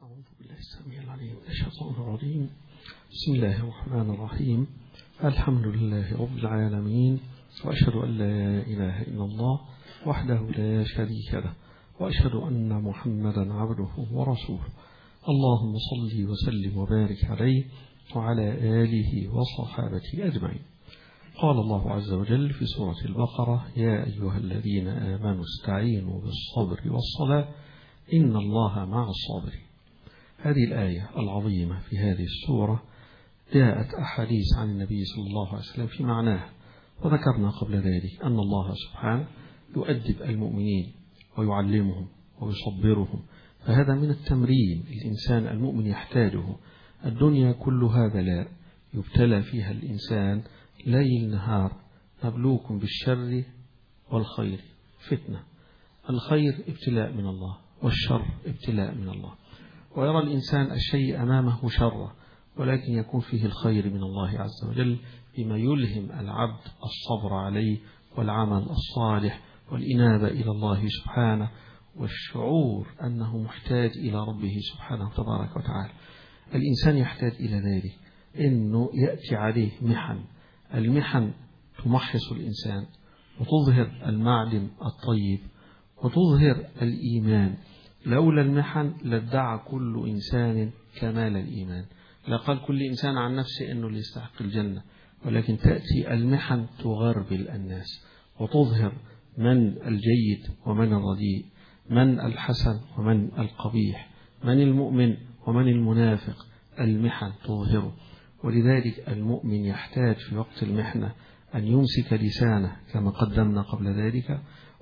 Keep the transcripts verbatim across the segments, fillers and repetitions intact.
أعوذ بالله السميع العليم من الشيطان الرجيم. بسم الله الرحمن الرحيم. الحمد لله رب العالمين، وأشهد أن لا إله إلا الله وحده لا شريك له، وأشهد أن محمدا عبده ورسوله. اللهم صل وسلم وبارك عليه وعلى آله وصحابته أجمعين. قال الله عز وجل في سورة البقرة: يا أيها الذين آمنوا استعينوا بالصبر والصلاة إن الله مع الصابرين. هذه الآية العظيمة في هذه السورة جاءت أحاديث عن النبي صلى الله عليه وسلم في معناها، وذكرنا قبل ذلك أن الله سبحانه يؤدب المؤمنين ويعلمهم ويصبرهم، فهذا من التمرين الإنسان المؤمن يحتاجه. الدنيا كلها بلاء يبتلى فيها الإنسان ليل نهار، نبلوكم بالشر والخير فتنة. الخير ابتلاء من الله، والشر ابتلاء من الله. ويرى الإنسان الشيء أمامه شر، ولكن يكون فيه الخير من الله عز وجل بما يلهم العبد الصبر عليه والعمل الصالح والإنابة إلى الله سبحانه، والشعور أنه محتاج إلى ربه سبحانه تبارك وتعالى. الإنسان يحتاج إلى ذلك، إنه يأتي عليه محن. المحن تمحص الإنسان وتظهر المعدن الطيب وتظهر الإيمان. لولا المحن لادعى كل إنسان كمال الإيمان، لقال كل إنسان عن نفسه أنه يستحق الجنة، ولكن تأتي المحن تغربل الناس وتظهر من الجيد ومن الرديء، من الحسن ومن القبيح، من المؤمن ومن المنافق. المحن تظهره، ولذلك المؤمن يحتاج في وقت المحنة أن يمسك لسانه كما قدمنا قبل ذلك،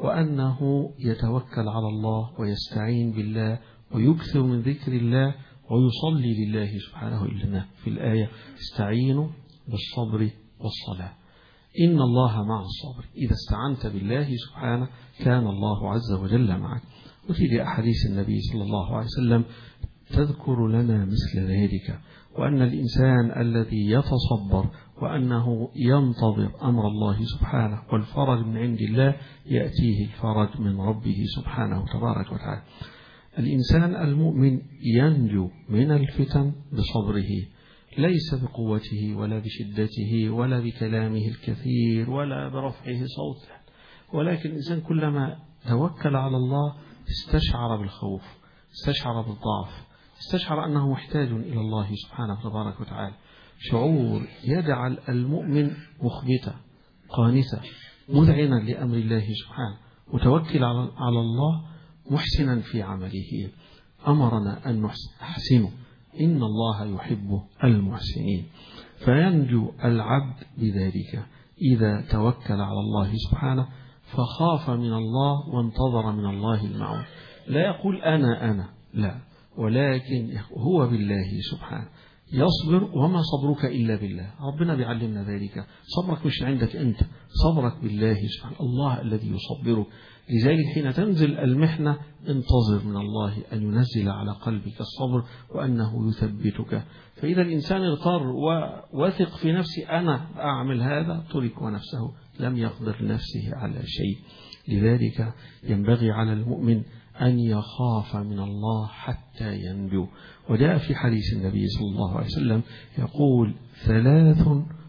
وأنه يتوكل على الله ويستعين بالله ويكثر من ذكر الله ويصلي لله سبحانه. إلا في الآية: استعينوا بالصبر والصلاة إن الله مع الصبر. إذا استعنت بالله سبحانه كان الله عز وجل معك. وفي أحاديث النبي صلى الله عليه وسلم تذكر لنا مثل ذلك، وأن الإنسان الذي يتصبر وأنه ينتظر أمر الله سبحانه والفرج من عند الله يأتيه الفرج من ربه سبحانه تبارك وتعالى. الإنسان المؤمن ينجو من الفتن بصبره، ليس بقوته ولا بشدته ولا بكلامه الكثير ولا برفعه صوته، ولكن الإنسان كلما توكل على الله استشعر بالخوف، استشعر بالضعف، استشعر أنه محتاج إلى الله سبحانه تبارك وتعالى. شعور يجعل المؤمن مخبتا قانتا مذعنا لأمر الله سبحانه، متوكل على الله محسنا في عمله. أمرنا أن نحسنه، إن الله يحب المحسنين. فينجو العبد بذلك إذا توكل على الله سبحانه فخاف من الله وانتظر من الله المعون. لا يقول أنا أنا لا، ولكن هو بالله سبحانه يصبر، وما صبرك إلا بالله. ربنا بيعلمنا ذلك، صبرك مش عندك أنت، صبرك بالله سبحانه، الله الذي يصبرك. لذلك حين تنزل المحنة انتظر من الله أن ينزل على قلبك الصبر وأنه يثبتك. فإذا الإنسان اغتر ووثق في نفسه أنا أعمل هذا ترك ونفسه لم يقدر نفسه على شيء. لذلك ينبغي على المؤمن أن يخاف من الله حتى ينجو. وجاء في حديث النبي صلى الله عليه وسلم يقول: ثلاث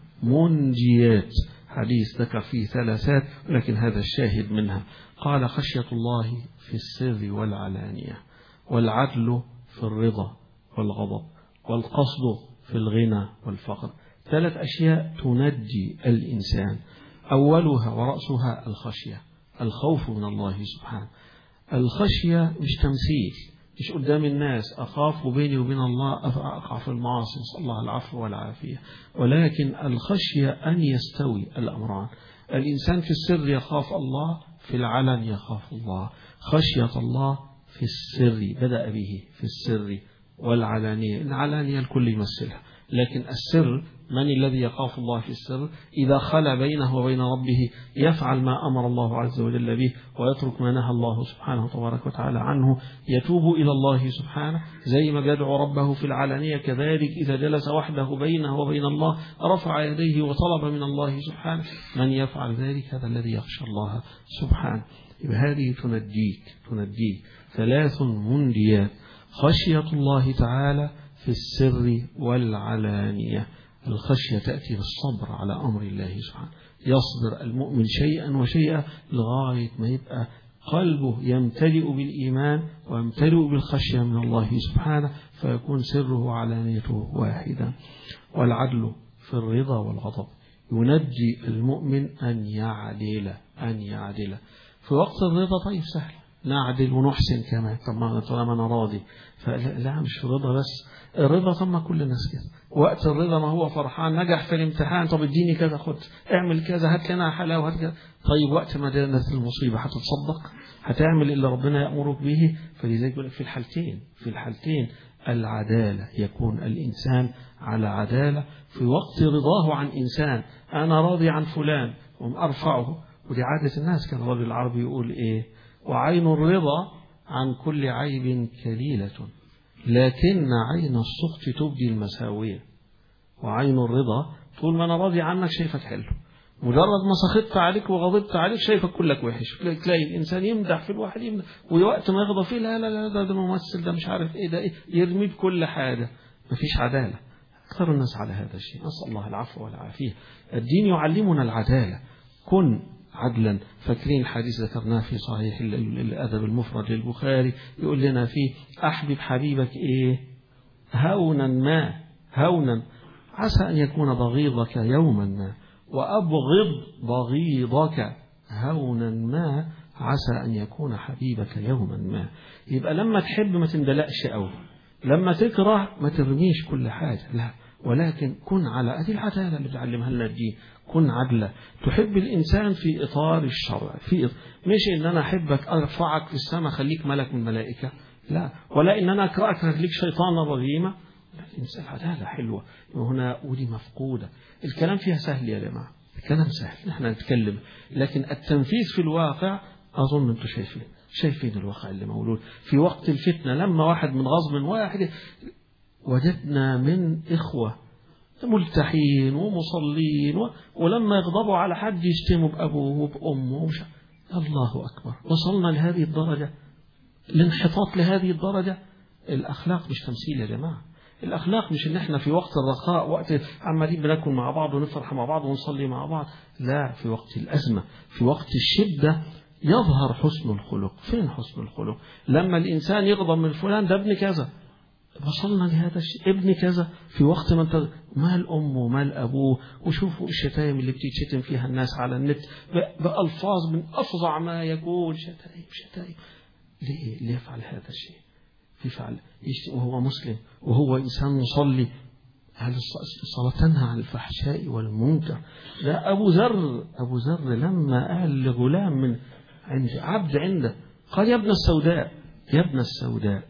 منجيات. حديث ذكر فيه ثلاثات، ولكن هذا الشاهد منها. قال: خشية الله في السر والعلانية، والعدل في الرضا والغضب، والقصد في الغنى والفقر. ثلاث أشياء تنجي الإنسان، أولها ورأسها الخشية، الخوف من الله سبحانه. الخشية مش تمثيل، مش قدام الناس أخاف وبيني وبين الله أقع في المعاصي، نسأل الله العفو والعافية، ولكن الخشية أن يستوي الأمران. الإنسان في السر يخاف الله، في العلن يخاف الله. خشية الله في السر بدأ به في السر والعلانية. العلانية الكل يمثلها، لكن السر من الذي يخاف الله في السر؟ إذا خلى بينه وبين ربه يفعل ما أمر الله عز وجل به ويترك ما نهى الله سبحانه تبارك وتعالى عنه، يتوب إلى الله سبحانه زي ما بيدعو ربه في العلانية، كذلك إذا جلس وحده بينه وبين الله رفع يديه وطلب من الله سبحانه. من يفعل ذلك هذا الذي يخشى الله سبحانه. هذه تنجيك تنجيك ثلاث منجيات: خشية الله تعالى في السر والعلانية. الخشية تأتي بالصبر على أمر الله سبحانه، يصبر المؤمن شيئا وشيئا لغاية ما يبقى قلبه يمتلئ بالإيمان ويمتلئ بالخشية من الله سبحانه، فيكون سره وعلانيته واحدا. والعدل في الرضا والغضب ينجي المؤمن أن يعدل أن يعدل في وقت الرضا. طيب سهل نعدل ونحسن كمان، طب طالما أنا راضي، فلا مش في الرضا بس، الرضا طب ما كل الناس كده، وقت الرضا ما هو فرحان نجح في الامتحان، طب اديني كذا، خد اعمل كذا، هات لنا حلاوه، هات كذا. طيب وقت ما دانت المصيبه هتتصدق، هتعمل اللي ربنا يأمرك به. فلذلك يقول لك في الحالتين في الحالتين العداله، يكون الانسان على عداله في وقت رضاه عن انسان. انا راضي عن فلان وارفعه، ودي عاده الناس. كان الرجل العربي يقول ايه؟ وعين الرضا عن كل عيب كليلة، لكن عين السخط تبدي المساوية. وعين الرضا طول ما أنا راضي عنك شايفك حلو، مجرد ما سخطت عليك وغضبت عليك شايفك كلك وحش. تلاقي الإنسان يمدح في الواحد يمدح، ووقت ما يغضب فيه لا لا لا ده, ده ممثل، ده مش عارف إيه، ده إيه، يرمي بكل حاجة. مفيش عدالة. أكثر الناس على هذا الشيء، نسأل الله العفو والعافية. الدين يعلمنا العدالة، كن عدلا. فاكرين الحديث ذكرناه في صحيح الأدب المفرد للبخاري، يقول لنا فيه أحبب حبيبك إيه هونا ما هونا عسى أن يكون بغيضك يوما ما، وأبغض بغيضك هونا ما عسى أن يكون حبيبك يوما ما. يبقى لما تحب ما تندلقش أوي، لما تكره ما ترميش كل حاجة، لا، ولكن كن على أدي العدالة اللي بتعلمها لنا الدين. كن عدلة، تحب الإنسان في إطار الشرع، في إطار. مش إن أنا أحبك أرفعك في السماء خليك ملك من الملائكة، لا، ولا إن أنا أكرهك خليك شيطان رجيمة. الإنسان عدالة حلوة هنا، ودي مفقودة. الكلام فيها سهل يا جماعة، الكلام سهل نحن نتكلم، لكن التنفيذ في الواقع أظن أنتم شايفين شايفين الواقع اللي مولود في وقت الفتنة. لما واحد من غصب واحد وجدنا من إخوة ملتحين ومصلين و... ولما يغضبوا على حد يشتموا بأبوه وبأمه ومش... الله أكبر، وصلنا لهذه الدرجة، الانحطاط لهذه الدرجة. الأخلاق مش تمثيل يا جماعة. الأخلاق مش إن إحنا في وقت الرخاء وقت عمالين بناكل مع بعض ونفرح مع بعض ونصلي مع بعض، لا، في وقت الأزمة في وقت الشدة يظهر حسن الخلق. فين حسن الخلق؟ لما الإنسان يغضب من فلان ده ابن كذا، وصلنا لهذا الشيء، ابن كذا، في وقت ما انت مال أمه ومال أبوه. وشوفوا الشتائم اللي بتتشتم فيها الناس على النت بألفاظ من أفظع ما يكون، شتائم شتائم. ليه ليه يفعل هذا الشيء؟ يفعل وهو مسلم وهو إنسان مصلي. هل الصلاة تنهى عن الفحشاء والمنكر؟ لا، أبو ذر أبو ذر لما قال لغلام من عند عبد عنده، قال يا ابن السوداء يا ابن السوداء،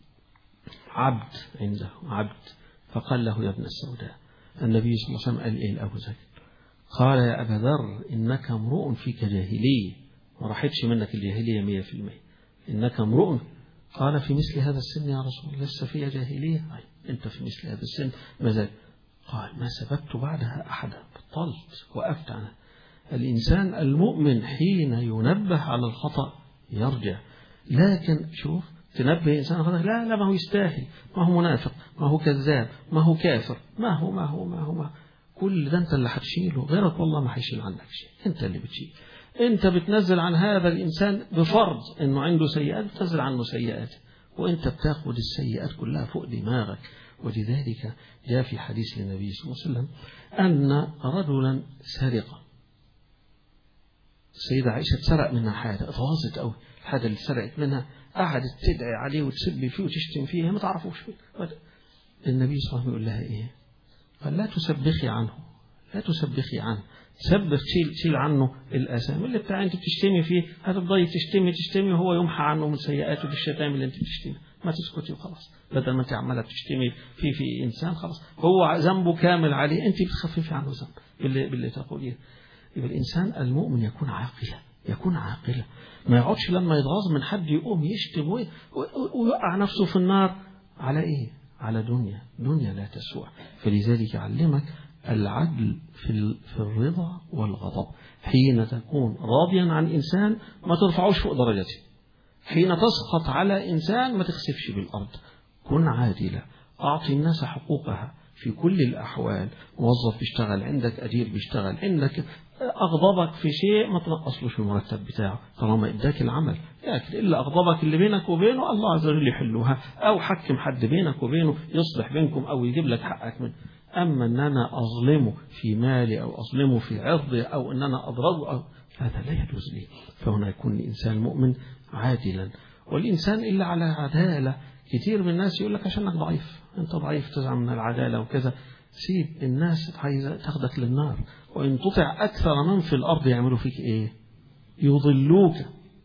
عبد عنده عبد، فقال له يا ابن السوداء. النبي صلى الله عليه وسلم قال إيه لأبو ذر؟ قال يا أبا ذر إنك امرؤ فيك جاهلية، ما راحتش منك الجاهلية مية في المية، إنك امرؤ. قال في مثل هذا السن يا رسول الله لسه فيها جاهلية؟ أي أنت في مثل هذا السن ماذا؟ قال ما سببت بعدها أحدا، بطلت وقفت عنها. الإنسان المؤمن حين ينبه على الخطأ يرجع، لكن شوف تنبه إنسان خطأ، لا لا ما هو يستاهل، ما هو منافق، ما هو كذاب، ما هو كافر، ما هو ما هو ما هو, ما هو. كل ده أنت اللي هتشيله، غيرك والله ما هيشيل عنك شيء، أنت اللي بتشيل. أنت بتنزل عن هذا الإنسان بفرض أنه عنده سيئات، بتنزل عنه سيئات، وأنت بتاخد السيئات كلها فوق دماغك. ولذلك جاء في حديث النبي صلى الله عليه وسلم أن رجلا سرق، السيدة عائشة سرق منها حاجة، اتغاظت قوي الحاجة اللي سرقت منها، قعدت تدعي عليه وتسب فيه وتشتم فيه، ما تعرفوش فيه. النبي صلى الله عليه وسلم يقول لها إيه؟ قال لا تسبخي عنه، لا تسبخي عنه، تسبخ تشيل تشيل عنه الآثام اللي بتاع أنت بتشتمي فيه، هتفضلي تشتمي تشتمي وهو يمحى عنه من سيئاته بالشتائم اللي أنت بتشتمي. ما تسكتي وخلاص، بدل ما أنت عمالة بتشتمي في في إنسان، خلاص هو ذنبه كامل عليه، أنت بتخففي عنه ذنب باللي باللي تقوليه. يبقى الإنسان المؤمن يكون عاقلا، يكون عاقلا، ما يقعدش لما يتغاظ من حد يقوم يشتم ويوقع نفسه في النار. على إيه؟ على دنيا دنيا لا تسوع. فلذلك يعلمك العدل في في الرضا والغضب. حين تكون راضيا عن إنسان ما ترفعوش فوق درجته، حين تسقط على إنسان ما تخسفش بالأرض، كن عادلا، أعطي الناس حقوقها في كل الأحوال. موظف بيشتغل عندك، أجير بيشتغل عندك، أغضبك في شيء ما تنقصلوش المرتب بتاعه طالما إداك العمل، لكن إلا أغضبك اللي بينك وبينه الله عز وجل يحلوها، أو حكم حد بينك وبينه يصلح بينكم أو يجيب لك حقك منه. أما أن أنا أظلمه في مالي أو أظلمه في عرضي أو أن أنا أضربه أو هذا لا يجوز لي. فهنا يكون الإنسان مؤمن عادلا. والإنسان إلا على عدالة. كتير من الناس يقول لك عشانك ضعيف، أنت ضعيف تزعم من العدالة وكذا. سيب الناس عايزة تاخدك للنار. وإن تطع أكثر من في الأرض يعملوا فيك إيه؟ يضلوك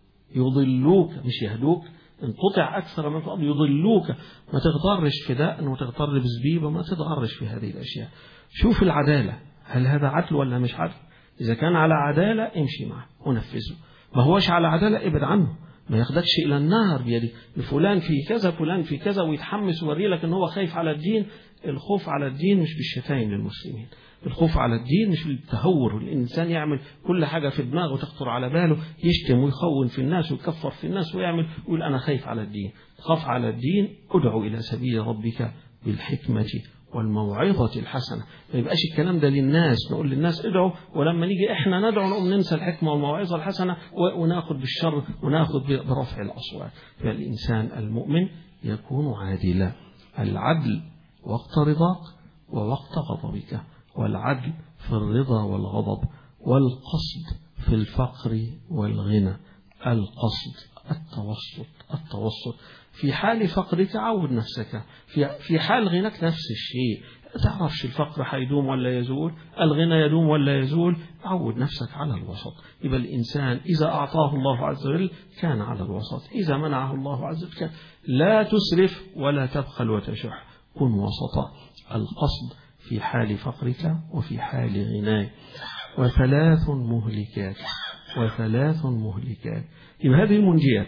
يضلوك مش يهدوك. إن تطع أكثر من في الأرض يضلوك. ما تغترش في دقن وتغتر بزبيبة، ما تتغرش في هذه الأشياء. شوف العدالة، هل هذا عدل ولا مش عدل؟ إذا كان على عدالة امشي معه ونفذه، ما هوش على عدالة ابعد عنه، ما ياخدكش إلى النار بيدي فلان في كذا فلان في كذا ويتحمس ويوري لك إن هو خايف على الدين. الخوف على الدين مش بالشتايم للمسلمين، الخوف على الدين مش بالتهور. الإنسان يعمل كل حاجة في دماغه وتخطر على باله، يشتم ويخون في الناس ويكفر في الناس ويعمل ويقول أنا خايف على الدين. خاف على الدين، ادعو إلى سبيل ربك بالحكمة والموعظة الحسنة. ما يبقاش الكلام ده للناس، نقول للناس ادعوا ولما نيجي احنا ندعو نقوم ننسى الحكمة والموعظة الحسنة وناخذ بالشر وناخذ برفع الأصوات. فالإنسان المؤمن يكون عادلا. العدل وقت رضاك ووقت غضبك، والعدل في الرضا والغضب، والقصد في الفقر والغنى. القصد التوسط التوسط في حال فقرك عود نفسك، في في حال غناك نفس الشيء. تعرفش الفقر حيدوم ولا يزول، الغنى يدوم ولا يزول، عود نفسك على الوسط. يبقى الإنسان إذا أعطاه الله عز وجل كان على الوسط، إذا منعه الله عز وجل كان. لا تسرف ولا تبخل وتشح، كن وسطا. القصد في حال فقرك وفي حال غناك. وثلاث مهلكات وثلاث مهلكات يبقى هذه المنجيات: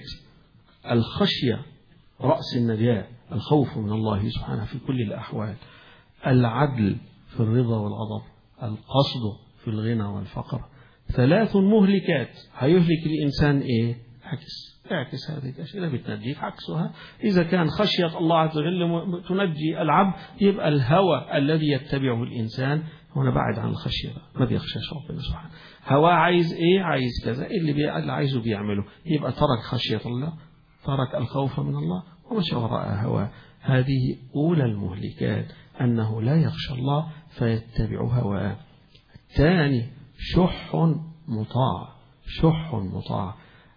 الخشية رأس النجاة، الخوف من الله سبحانه في كل الأحوال. العدل في الرضا والغضب، القصد في الغنى والفقر. ثلاث مهلكات هيهلك الإنسان إيه؟ عكس اعكس هذه الأشياء بتنجيك عكسها. إذا كان خشية الله عز وجل تنجي العبد، يبقى الهوى الذي يتبعه الإنسان هنا بعد عن الخشية، ما بيخشاش ربنا سبحانه. هوى عايز إيه؟ عايز كذا، اللي, بي... اللي عايزه بيعمله، يبقى ترك خشية الله، ترك الخوف من الله ومشى وراء هوى. هذه أولى المهلكات، أنه لا يخشى الله فيتبع هواه. الثاني شح مطاع شح مطاع.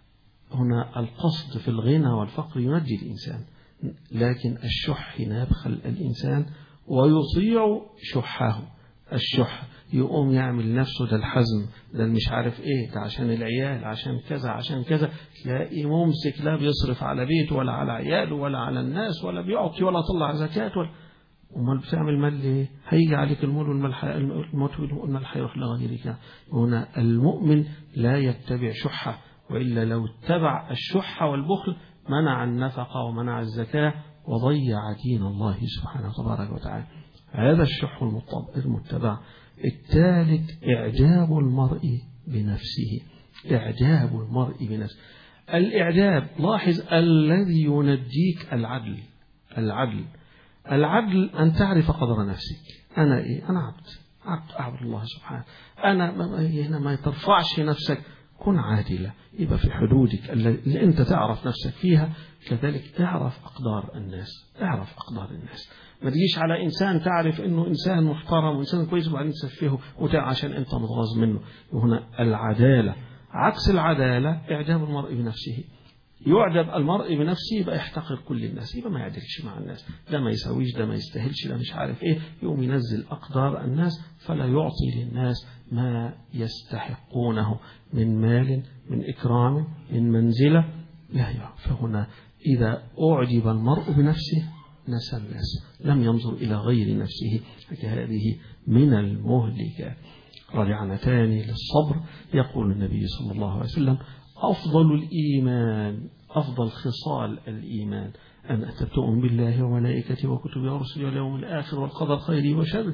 هنا القصد في الغنى والفقر ينجي الإنسان، لكن الشح يبخل الإنسان ويطيع شحه. الشح يقوم يعمل نفسه ده الحزم، ده مش عارف ايه، ده عشان العيال، عشان كذا عشان كذا. تلاقي ممسك لا بيصرف على بيته ولا على عياله ولا على الناس ولا بيعطي ولا طلع زكاة ولا. امال بتعمل مال ليه؟ هيجي عليك الموت والموت والمال هيروح لغيرك. هنا المؤمن لا يتبع شحه، وإلا لو اتبع الشح والبخل منع النفقة ومنع الزكاة وضيع دين الله سبحانه تبارك وتعالى. هذا الشح المتبع. الثالث إعجاب المرء بنفسه إعجاب المرء بنفسه. الإعجاب، لاحظ الذي ينجيك العدل العدل العدل أن تعرف قدر نفسك. أنا إيه؟ أنا عبد عبد أعبد الله سبحانه. أنا هنا ما ترفعش نفسك، كن عادلة. يبقى في حدودك اللي أنت تعرف نفسك فيها، كذلك اعرف أقدار الناس اعرف أقدار الناس. ما تجيش على إنسان تعرف إنه إنسان محترم وإنسان كويس وبعدين تسفهه وتع عشان أنت متغاظ منه. وهنا العدالة. عكس العدالة إعجاب المرء بنفسه. يعجب المرء بنفسه يبقى يحتقر كل الناس، يبقى ما يعدلش مع الناس، ده ما يسويش، ده ما يستاهلش، ده مش عارف ايه. يقوم ينزل أقدار الناس فلا يعطي للناس ما يستحقونه من مال، من إكرام، من منزلة. لا يعرف. فهنا إذا أعجب المرء بنفسه نسى الناس، لم ينظر إلى غير نفسه. هذه من المهلكات. رجعنا تاني للصبر. يقول النبي صلى الله عليه وسلم: أفضل الإيمان أفضل خصال الإيمان أن تؤمن بالله وملائكته وكتبه ورسله واليوم الآخر والقدر خيره وشره.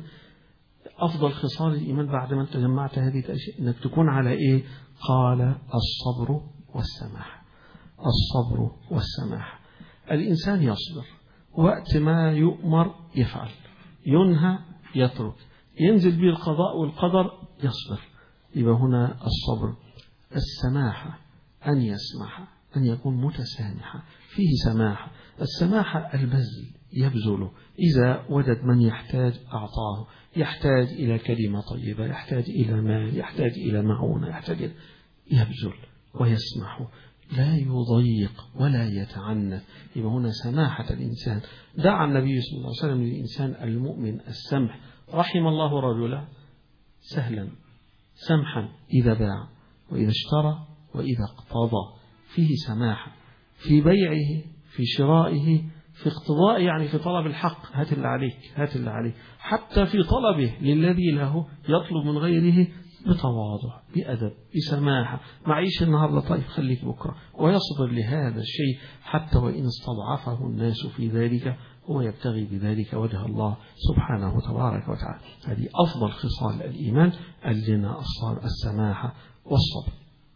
أفضل خصال الإيمان بعد ما تجمعت هذه الأشياء أنك تكون على إيه؟ قال: الصبر والسماح. الصبر والسماح. الإنسان يصبر وقت ما يؤمر يفعل، ينهى يترك، ينزل به القضاء والقدر يصبر. يبقى هنا الصبر السماحة، أن يسمح، أن يكون متسامحا، فيه سماحة. السماحة البذل، يبذله إذا وجد من يحتاج أعطاه، يحتاج إلى كلمة طيبة، يحتاج إلى مال، يحتاج إلى معونة، يحتاج إلى يبذل ويسمح، لا يضيق ولا يتعنت. يبقى هنا سماحة الإنسان. دعا النبي صلى الله عليه وسلم للإنسان المؤمن السمح، رحم الله رجلا سهلا سمحا إذا باع وإذا اشترى وإذا اقتضى، فيه سماحة في بيعه، في شرائه، في اقتضاء يعني في طلب الحق، هات اللي عليك هات اللي عليك، حتى في طلبه للذي له يطلب من غيره بتواضع بأدب بسماحة. معيش النهاردة طيب خليك بكرة، ويصبر لهذا الشيء حتى وإن استضعفه الناس في ذلك، هو يبتغي بذلك وجه الله سبحانه وتبارك وتعالى. هذه أفضل خصال الإيمان لنا السماحة والصبر.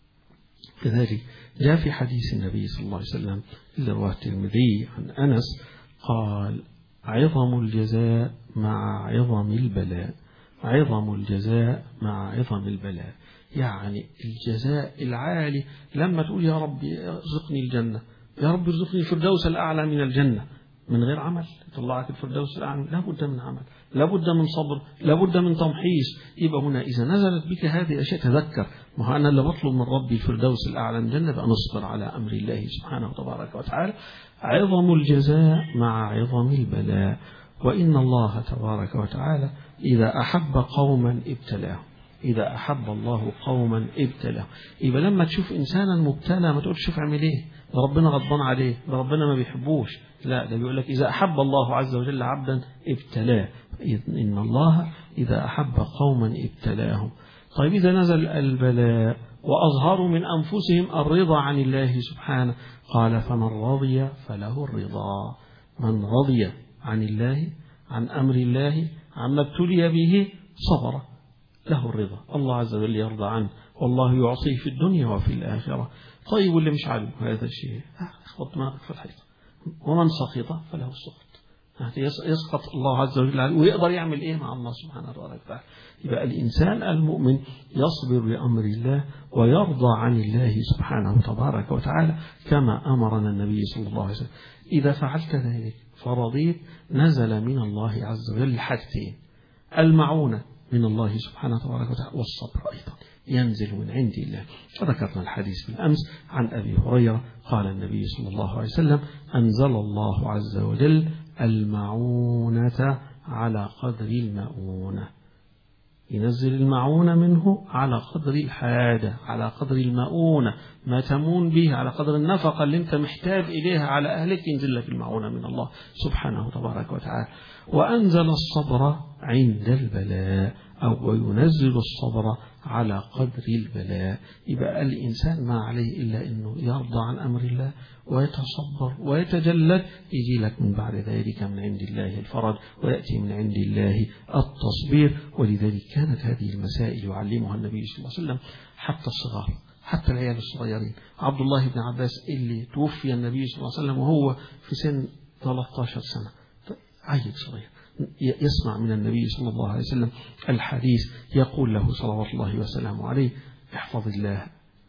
كذلك جاء في حديث النبي صلى الله عليه وسلم اللي رواه الترمذي عن أنس قال: عظم الجزاء مع عظم البلاء، عظم الجزاء مع عظم البلاء. يعني الجزاء العالي لما تقول يا رب ارزقني الجنة، يا رب ارزقني الفردوس الأعلى من الجنة، من غير عمل طلعك الفردوس الأعلى، لابد من عمل، لابد من صبر، لابد من تمحيص. يبقى هنا إذا نزلت بك هذه الأشياء تذكر، ما أنا اللي بطلب من ربي الفردوس الأعلى من الجنة، بقى نصبر على أمر الله سبحانه وتبارك وتعالى. عظم الجزاء مع عظم البلاء. وإن الله تبارك وتعالى إذا أحب قوما ابتلاهم، إذا أحب الله قوما ابتلاهم. يبقى لما تشوف إنسانا مبتلى ما تقول شوف عمل إيه، ده ربنا غضبان عليه، ده ربنا ما بيحبوش، لا، ده بيقول لك إذا أحب الله عز وجل عبدا ابتلاه. إن الله إذا أحب قوما ابتلاهم. طيب إذا نزل البلاء وأظهروا من أنفسهم الرضا عن الله سبحانه، قال: فمن رضي فله الرضا. من رضي عن الله، عن أمر الله، عما ابتلي به، صبر، له الرضا. الله عز وجل يرضى عنه، والله يعصيه في الدنيا وفي الآخرة. طيب واللي مش عاجبه هذا الشيء اخبط دماغك في الحيط. ومن سخط فله السخط، يسقط الله عز وجل عليه، ويقدر يعمل ايه مع الله سبحانه وتعالى. يبقى الإنسان المؤمن يصبر لأمر الله ويرضى عن الله سبحانه وتبارك وتعالى كما أمرنا النبي صلى الله عليه وسلم. إذا فعلت ذلك فرضيت، نزل من الله عز وجل حاجتين: المعونة من الله سبحانه وتبارك وتعالى، والصبر أيضا ينزل من عند الله. ذكرنا الحديث بالأمس عن أبي هريرة قال النبي صلى الله عليه وسلم: أنزل الله عز وجل المعونة على قدر المؤونة. ينزل المعونة منه على قدر الحاجة، على قدر المؤونة، ما تمون به، على قدر النفقة اللي انت محتاج إليها على أهلك، ينزل لك المعونة من الله سبحانه وتبارك وتعالى. وأنزل الصبر عند البلاء، أو وينزل الصبر على قدر البلاء. يبقى الإنسان ما عليه إلا أنه يرضى عن أمر الله ويتصبر ويتجلد، يجي لك من بعد ذلك من عند الله الفرج، ويأتي من عند الله التصبير. ولذلك كانت هذه المسائل يعلمها النبي صلى الله عليه وسلم حتى الصغار، حتى العيال الصغيرين. عبد الله بن عباس اللي توفي النبي صلى الله عليه وسلم وهو في سن ثلاثة عشر سنة، عيل صغير يسمع من النبي صلى الله عليه وسلم الحديث، يقول له صلوات الله وسلامه عليه: احفظ الله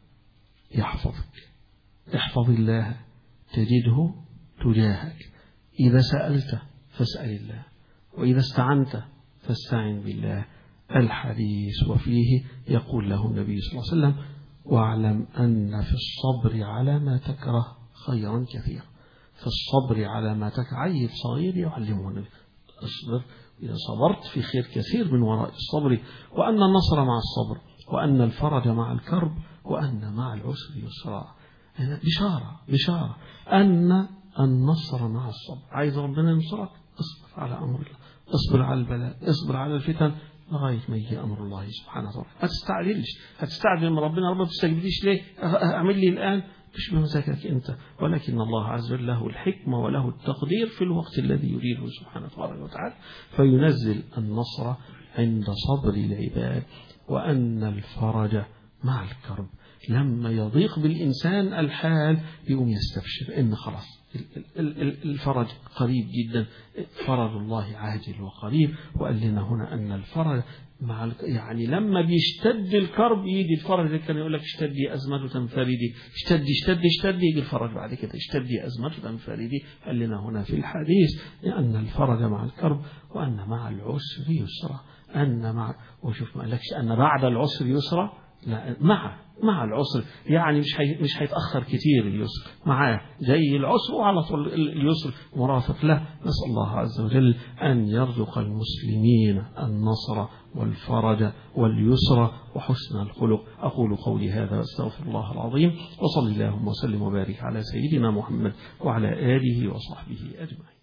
يحفظك، احفظ الله تجده تجاهك، إذا سألت فاسأل الله، وإذا استعنت فاستعن بالله. الحديث وفيه يقول له النبي صلى الله عليه وسلم: واعلم أن في الصبر على ما تكره خيرا كثيرا. في الصبر على ما تكره، عيل صغير يعلمه النبي: اصبر، إذا صبرت في خير كثير من وراء الصبر، وأن النصر مع الصبر، وأن الفرج مع الكرب، وأن مع العسر يسرا. بشارة بشارة أن النصر مع الصبر. عايز ربنا ينصرك، اصبر على أمر الله، اصبر على البلاء، اصبر على الفتن لغاية ما يجي أمر الله سبحانه وتعالى. ما تستعجلش، هتستعجل من ربنا، ربنا تستجبليش ليه؟ اعمل لي الآن، مش بمزاجك أنت، ولكن الله عز وجل له الحكمة وله التقدير في الوقت الذي يريده سبحانه وتعالى. فينزل النصر عند صبر العباد، وأن الفرج مع الكرب. لما يضيق بالإنسان الحال يقوم يستبشر إن خلاص الفرج قريب جدا، فرج الله عاجل وقريب. وقال لنا هنا أن الفرج مع يعني لما بيشتد الكرب يجي الفرج. كان يقول لك اشتدي أزمة تنفردي، اشتدي اشتدي اشتدي يجي الفرج بعد كده، اشتدي أزمة تنفردي. قال لنا هنا في الحديث أن الفرج مع الكرب، وأن مع العسر يسرا. أن مع وشوف ما قالكش أن بعد العسر يسرا، لا، مع مع العسر، يعني مش هي مش هيتأخر كتير اليسر، معاه زي العسر وعلى طول اليسر مرافق له. نسأل الله عز وجل أن يرزق المسلمين النصر والفرج واليسر وحسن الخلق. أقول قولي هذا واستغفر الله العظيم، وصلى اللهم وسلم وبارك على سيدنا محمد وعلى آله وصحبه أجمعين.